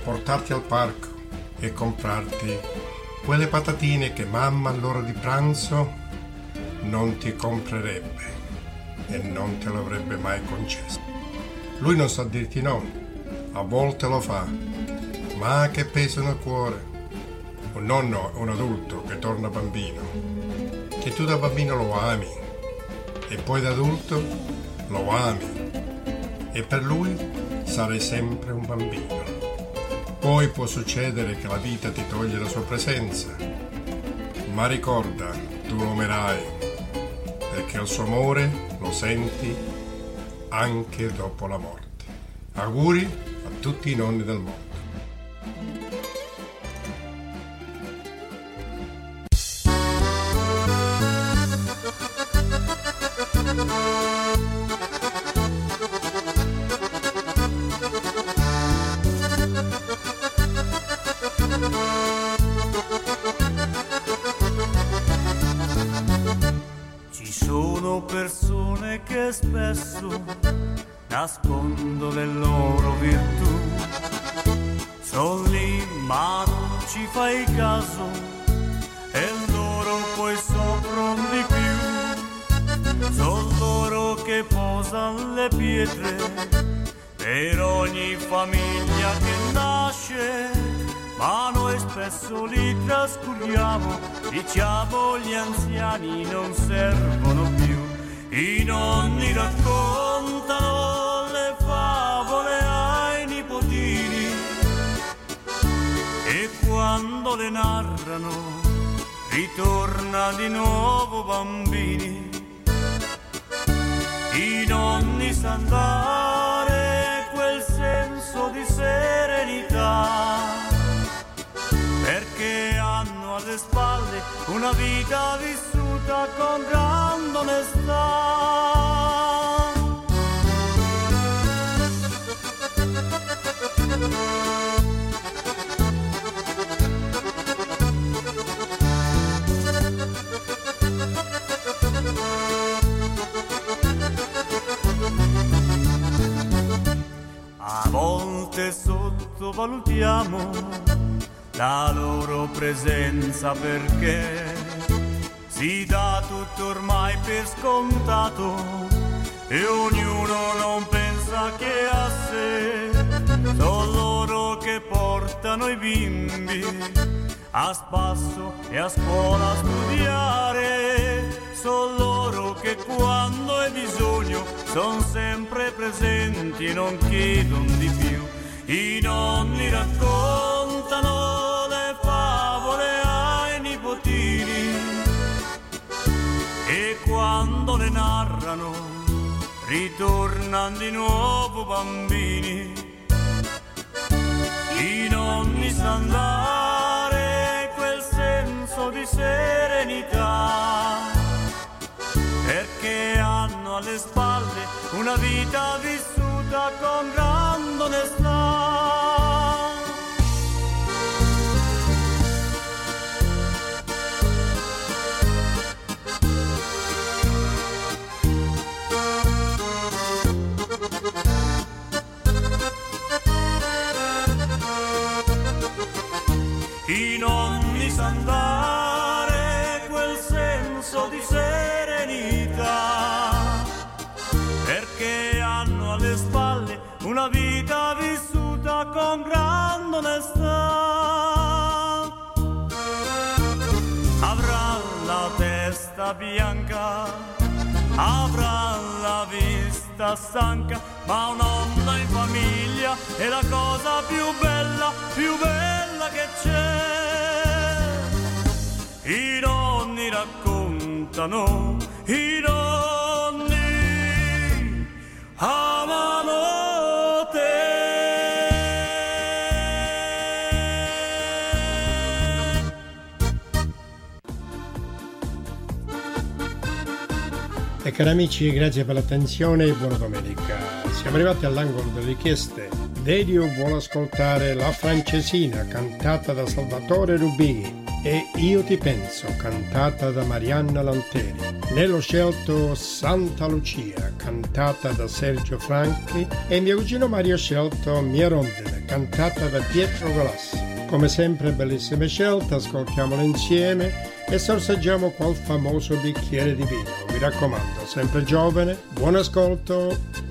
portarti al parco e comprarti quelle patatine che mamma all'ora di pranzo non ti comprerebbe e non te l'avrebbe mai concesso. Lui non sa dirti no, a volte lo fa, ma che peso nel cuore. Un nonno è un adulto che torna bambino, che tu da bambino lo ami e poi da adulto lo ami e per lui sarai sempre un bambino. Poi può succedere che la vita ti toglie la sua presenza, ma ricorda, tu lo amerai, perché il suo amore lo senti anche dopo la morte. Auguri a tutti i nonni del mondo. Persone che spesso nascondono le loro virtù, sono lì ma non ci fai caso e loro poi soffrono di più, sono loro che posano le pietre per ogni famiglia che nasce, ma noi spesso li trascuriamo, diciamo gli anziani non servono più. I nonni raccontano le favole ai nipotini e quando le narrano ritorna di nuovo bambini. I nonni sanno dare quel senso di serenità perché hanno alle spalle una vita vissuta con grande onestà. A volte sottovalutiamo la loro presenza perché si dà tutto ormai per scontato e ognuno non pensa che a sé. Sono loro che portano i bimbi a spasso e a scuola a studiare. Sono loro che quando è bisogno sono sempre presenti e non chiedono di più. I nonni raccontano le favole ai nipotini e quando le narrano ritornano di nuovo bambini. I nonni sanno dare quel senso di serenità perché hanno alle spalle una vita vissuta con grande onestà. I nonni sanno dare quel senso di serenità perché hanno alle spalle una vita vissuta con grande onestà. Avrà la testa bianca, avrà la vista stanca, ma un nonno in famiglia è la cosa più bella che c'è. I nonni raccontano, i nonni amano te. E cari amici, grazie per l'attenzione e buona domenica. Siamo arrivati all'angolo delle richieste. Dedio vuole ascoltare La Francesina, cantata da Salvatore Rubini. e Io ti penso, cantata da Marianna Lanteri. Nello scelto Santa Lucia, cantata da Sergio Franchi, e mio cugino Mario ha scelto Mia rondine, cantata da Pietro Galassi. Come sempre bellissime scelte, ascoltiamole insieme e sorseggiamo qual famoso bicchiere di vino. Mi raccomando, sempre giovane, buon ascolto.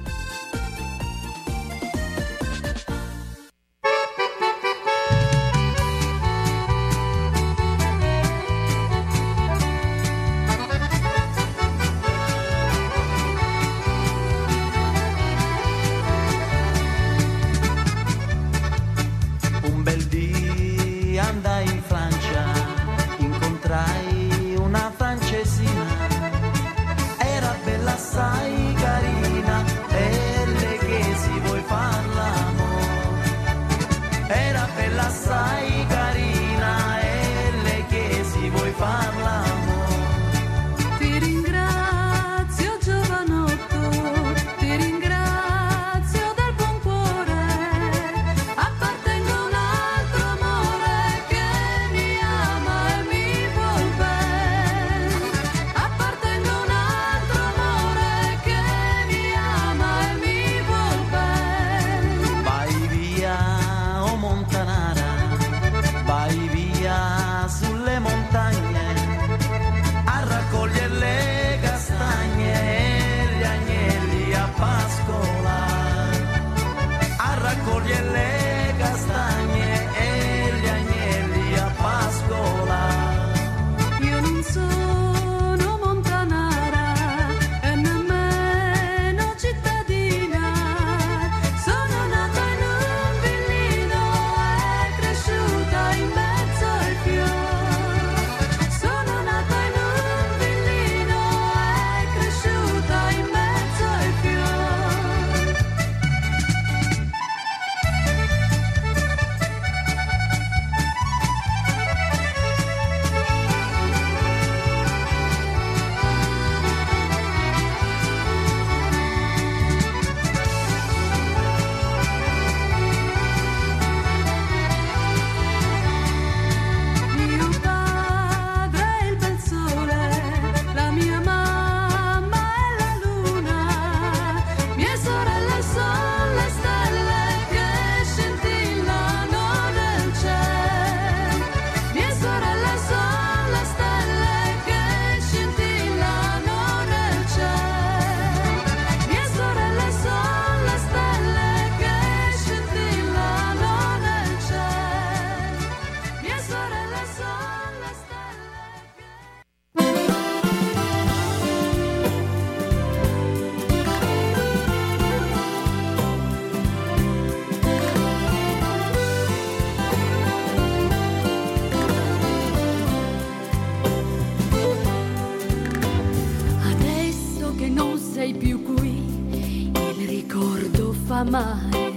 Male.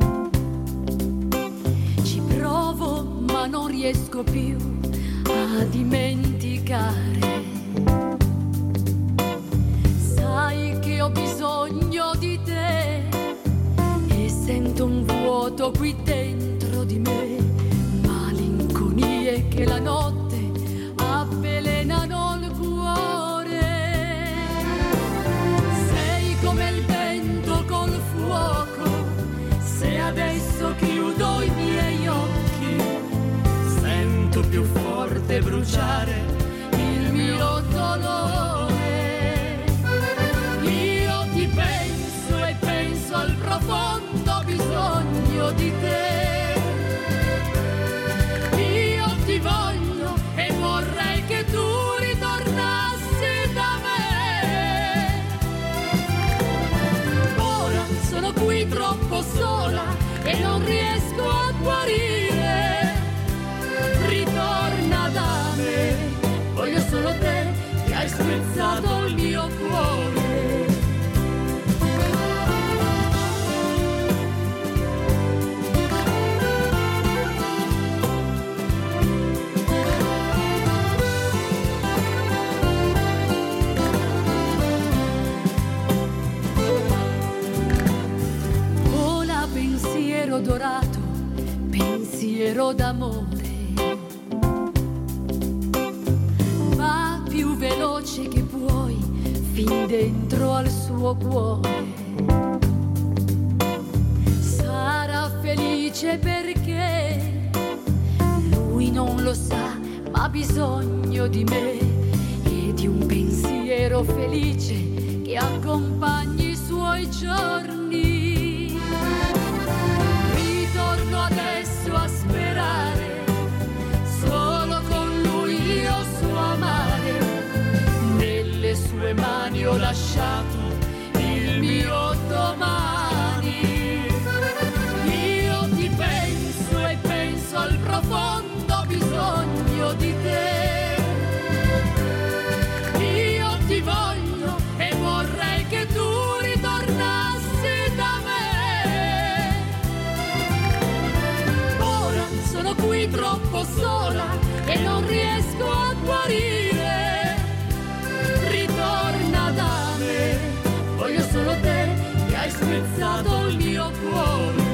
Ci provo ma non riesco più a dimenticare. Sai che ho bisogno di te e sento un vuoto qui dentro di me, malinconie che la notte avvelenano il cuore. Sei come il vento col fuoco. Se adesso chiudo i miei occhi, sento più forte bruciare il mio dolore. Io ti penso e penso al profondo bisogno di te. Io ti voglio e vorrei che tu ritornassi da me. Ora sono qui troppo sola e non riesco a guarire. Ritorna da me, voglio solo te che hai spezzato il mio cuore. Vola pensiero dorato, pensiero d'amore. fin dentro al suo cuore. Sarà felice perché lui non lo sa, ma ha bisogno di me e di un pensiero felice che accompagni i suoi giorni. Ritorno adesso a sperare, solo con lui io so amare. Nelle sue mani ho lasciato il mio domani. Io ti penso e penso al profondo bisogno di te. Io ti voglio e vorrei che tu ritornassi da me. Ora sono qui troppo sola e non riesco a guarire. Ritorna da me, voglio solo te che hai spezzato il mio cuore.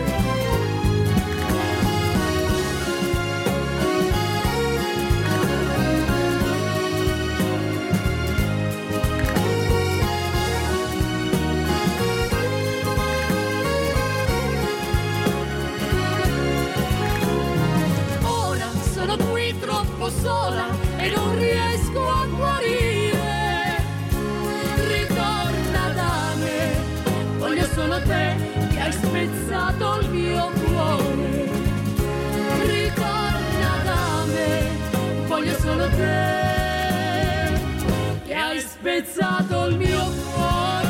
Sola e non riesco a guarire. Ritorna da me, voglio solo te che hai spezzato il mio cuore. Ritorna da me, voglio solo te che hai spezzato il mio cuore.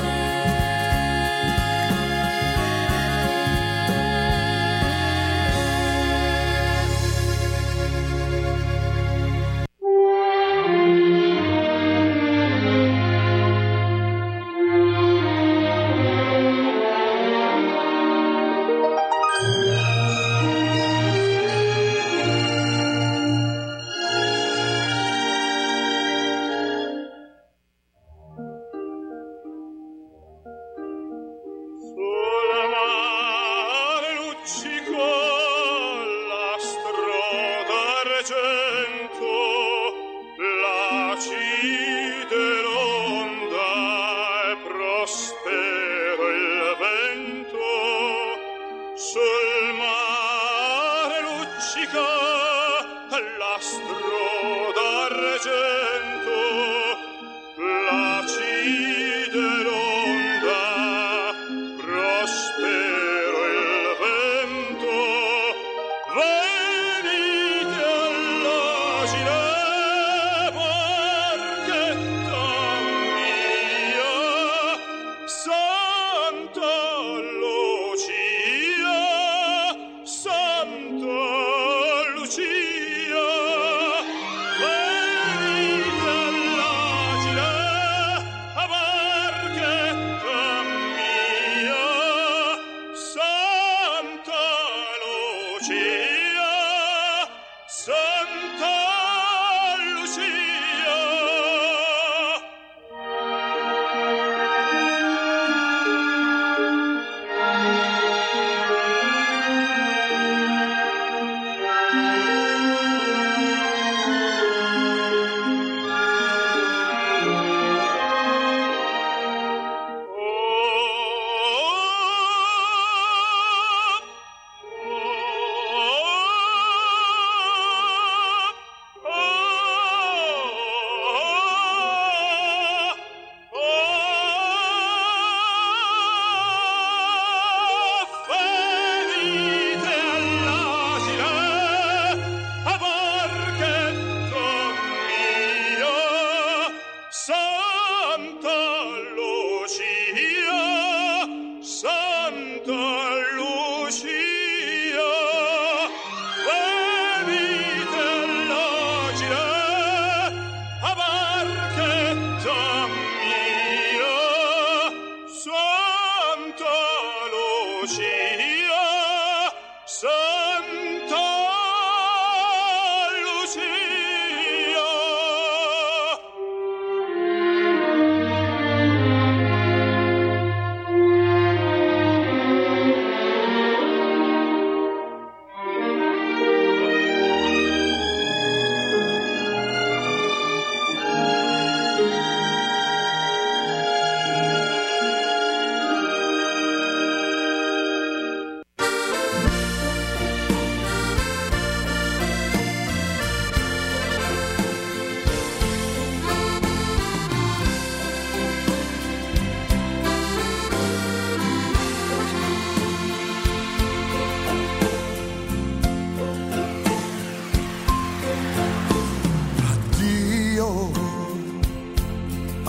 Oh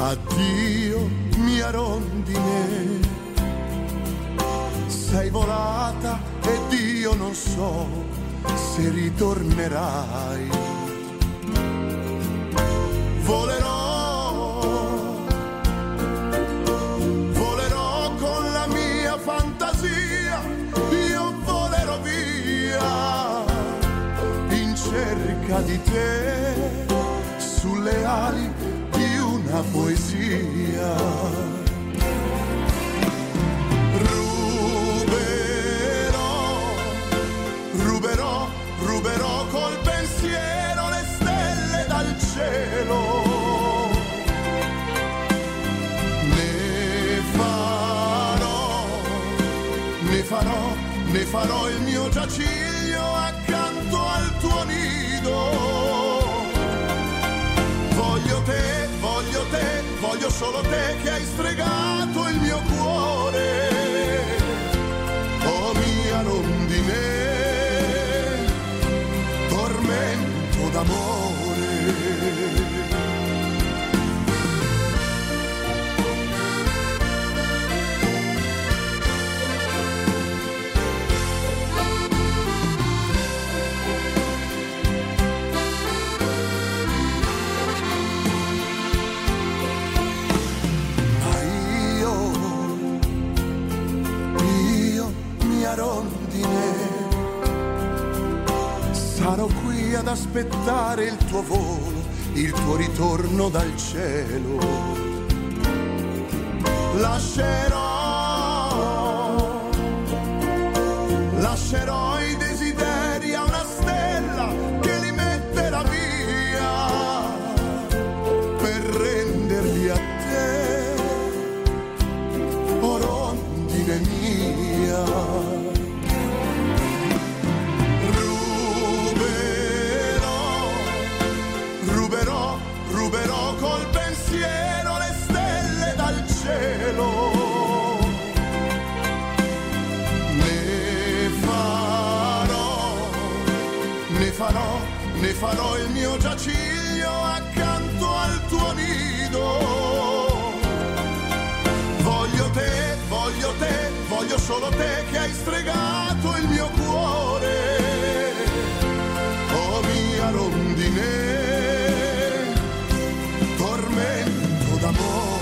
Addio mia rondine, sei volata ed io non so se ritornerai. Volerò, volerò con la mia fantasia, io volerò via in cerca di te sulle ali di una poesia. Ruberò, ruberò col pensiero le stelle dal cielo. Ne farò il mio giaciglio accanto al tuo nido. Voglio te, voglio solo te che hai stregato il mio cuore. Oh mia rondine, tormento d'amore. Rondine, sarò qui ad aspettare il tuo volo, il tuo ritorno dal cielo. Lascerò i desideri a una stella che li metterà via per renderli a te, oh rondine mia. Ruberò col pensiero le stelle dal cielo. Ne farò il mio giaciglio accanto al tuo nido. Voglio te, voglio solo te che hai stregato il mio cuore. Oh mia rondine, tormento d'amore.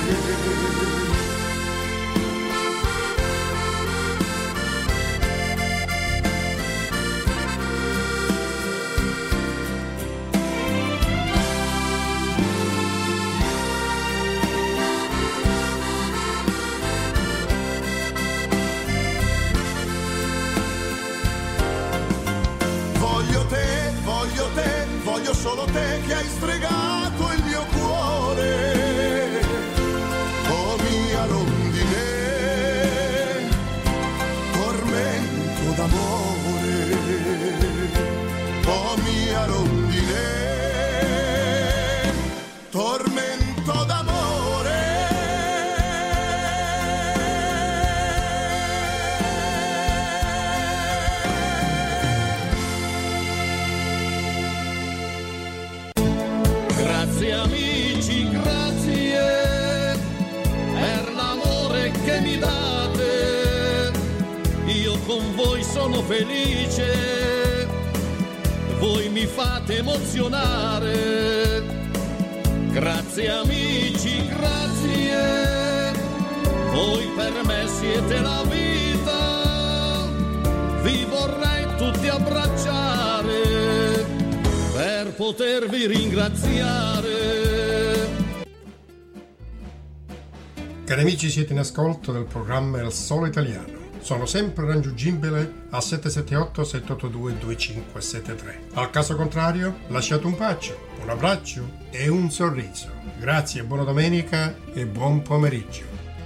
Voglio solo te che hai stregato il mio cuore. Oh mia rondine, tormento d'amore. Oh mia rondine, tormento d'amore. Grazie amici, grazie per l'amore che mi date. Io con voi sono felice, voi mi fate emozionare. Grazie amici, grazie, voi per me siete la vita. Vi vorrei tutti abbracciare per potervi ringraziare. Cari amici, siete in ascolto del programma Il Solo Italiano. Sono sempre raggiungibile al 778-782-2573. Al caso contrario, lasciate un bacio, un abbraccio e un sorriso. Grazie, buona domenica e buon pomeriggio.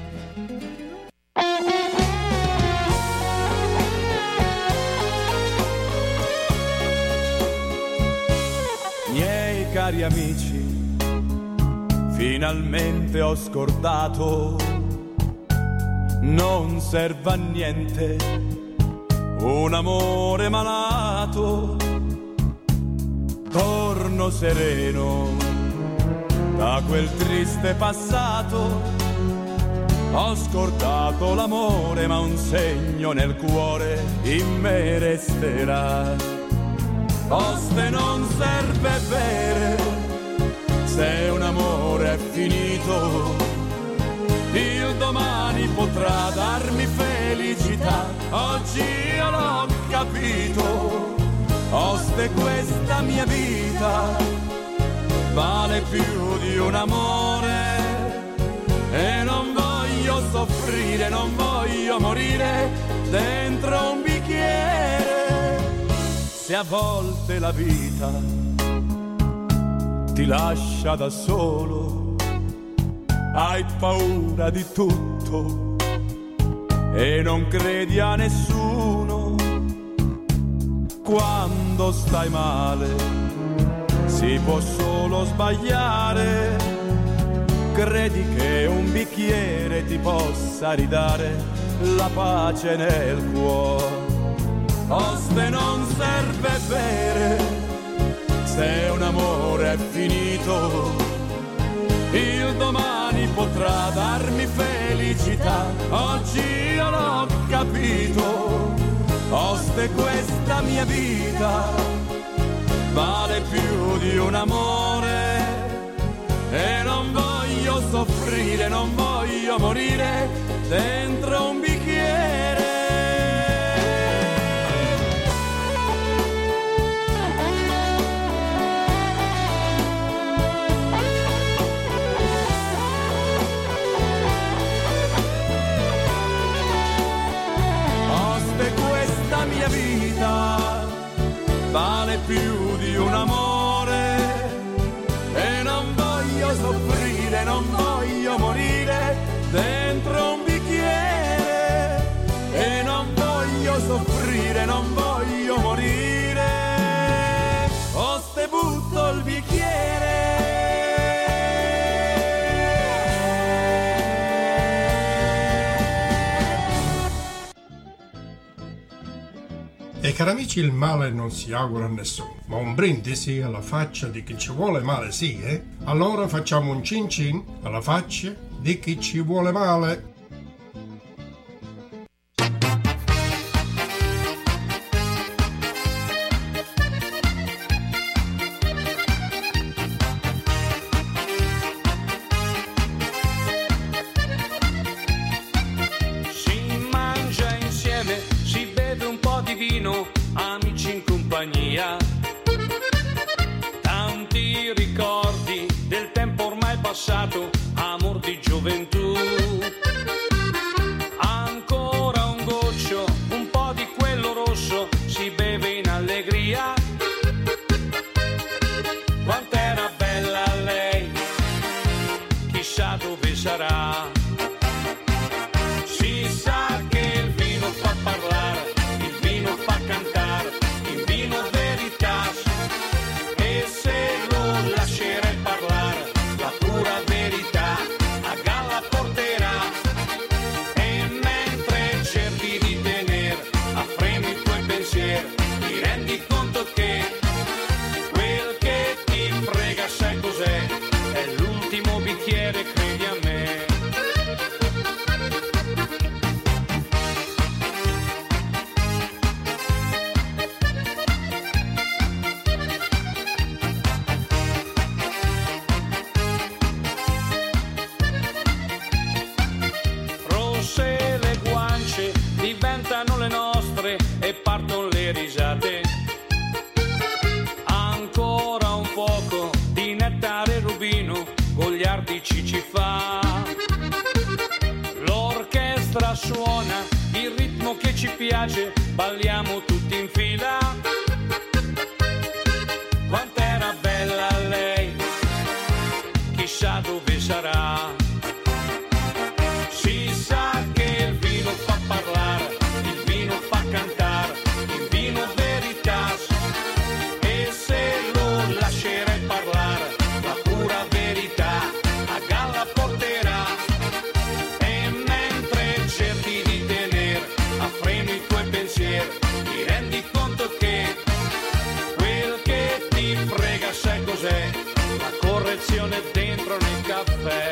Miei cari amici, finalmente ho scordato, non serve a niente un amore malato. Torno sereno da quel triste passato ho scordato l'amore, ma un segno nel cuore in me resterà. Oste non serve bere, se un amore è finito, il domani potrà darmi felicità. Oggi io l'ho capito, oste questa mia vita vale più di un amore, e non voglio soffrire, non voglio morire dentro un bicchiere. Se a volte la vita ti lascia da solo, hai paura di tutto e non credi a nessuno, quando stai male si può solo sbagliare, credi che un bicchiere ti possa ridare la pace nel cuore. Oste non serve bere, se un amore è finito, il domani potrà darmi felicità. Oggi io l'ho capito, oste questa mia vita vale più di un amore, e non voglio soffrire, non voglio morire dentro un bicchiere. Oste questa mia vita vale più di un amore, e non voglio soffrire, non voglio morire dentro un bicchiere, e non voglio soffrire, non voglio morire, oste butto il bicchiere. E cari amici, il male non si augura a nessuno, ma un brindisi alla faccia di chi ci vuole male sì, eh? Allora facciamo un cin cin alla faccia di chi ci vuole male. Si mangia insieme, si beve un po' di vino, amici in compagnia. Tanti ricordi del tempo ormai passato, amor di gioventù. Ancora un goccio, un po' di quello rosso, si beve in allegria. Quant'era bella lei, chissà dove sarà. Si sa che il vino fa parlare, il vino fa cantare, il vino veritas, e se lo lascerai parlare, la pura verità a galla porterà. E mentre cerchi di tenere a freno i tuoi pensieri, ti rendi conto che quel che ti frega sai cos'è, è l'ultimo bicchiere, credi a me. Rosse le guance diventano le nostre e partono le risate. Ancora un poco di nettare rubino, goliardici ci fa. L'orchestra suona il ritmo che ci piace, balliamo tutti in fila. Quant'era bella lei, chissà dove sarà. Si sa che il vino fa parlare, il vino fa cantare, il vino veritas, e se lo lascerai parlare, la pura verità a galla porterà. E mentre cerchi di tenere a freno i tuoi pensieri, ti rendi conto che caffè.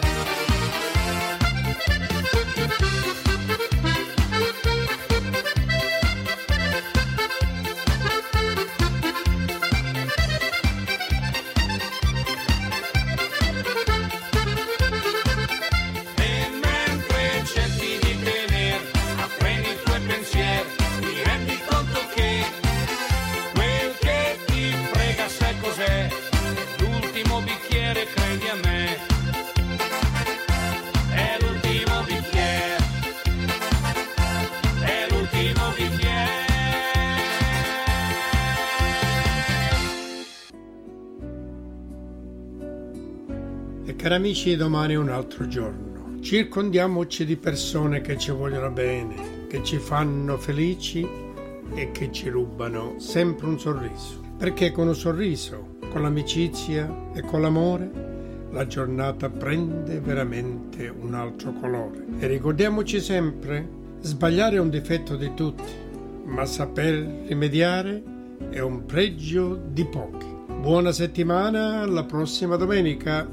Cari amici, domani è un altro giorno. Circondiamoci di persone che ci vogliono bene, che ci fanno felici e che ci rubano sempre un sorriso. Perché con un sorriso, con l'amicizia e con l'amore, la giornata prende veramente un altro colore. E ricordiamoci sempre, sbagliare è un difetto di tutti, ma saper rimediare è un pregio di pochi. Buona settimana, alla prossima domenica.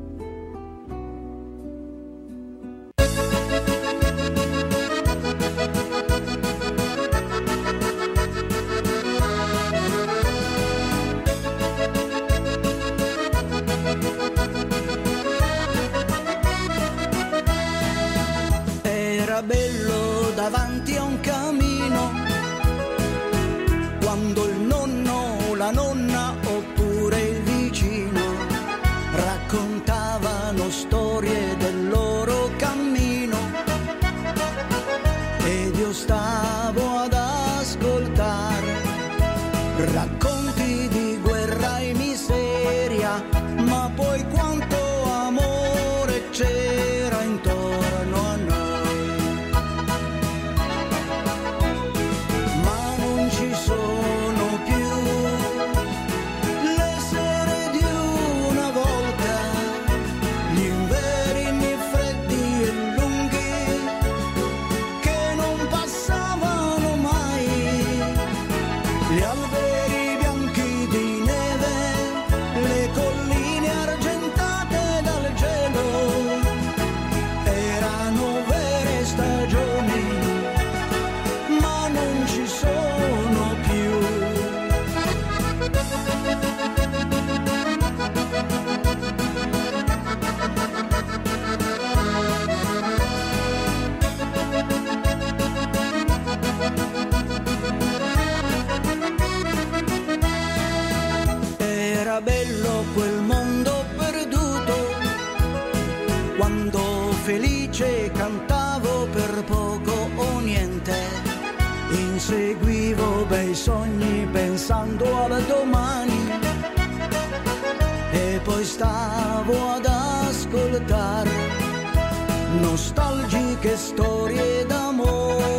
Bello davanti a un camino, quando il nonno, la nonna oppure il vicino raccontavano storie del loro cammino ed io stavo ad ascoltare racconti di guerra e miseria, ma poi quanto amore c'era intorno a noi. Bello quel mondo perduto, quando felice cantavo per poco o niente, inseguivo bei sogni pensando al domani e poi stavo ad ascoltare nostalgiche storie d'amore.